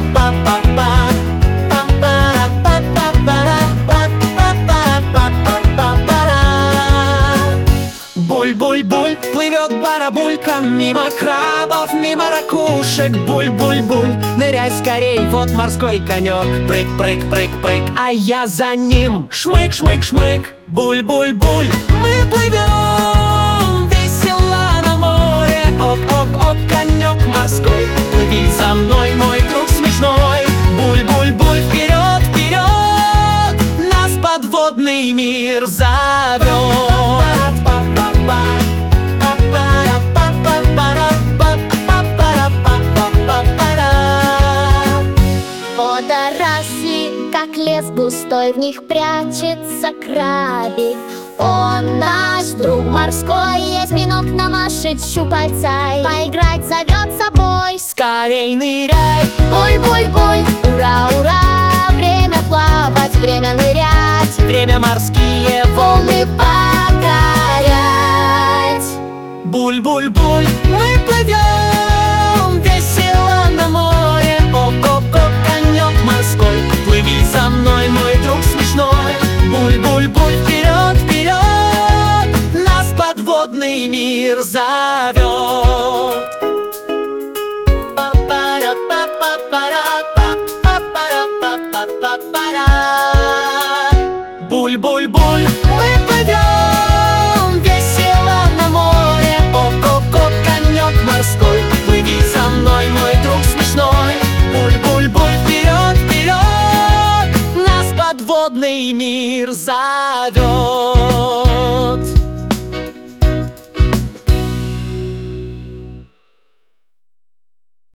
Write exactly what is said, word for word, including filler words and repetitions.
Буль-буль-буль, плывет барабулька мимо крабов, мимо ракушек. Буль-буль-буль, ныряй скорей, вот морской конек. Прыг-прыг-прыг-прыг, а я за ним. Шмык-шмык-шмык, буль-буль-буль. Мы плывем весело на море. Оп-оп-оп, конек морской, плыви за мной, мой друг смешной. Буль-буль-буль, вперед, вперед, нас подводный мир зовет. Водоросли, как лес густой, в них прячется крабик. Он наш друг морской, есть минут намашет щупальцай. Поиграть зовет собой, Скорей ныряй, буль-буль-буль, ура-ура. Время плавать, время нырять, время морские волны покорять. Буль-буль-буль, мы плывем весело на море. Оп-оп-оп, конек морской, плыви за мной, мой друг смешной. Буль-буль-буль, вперед, вперед, нас подводный мир зовет.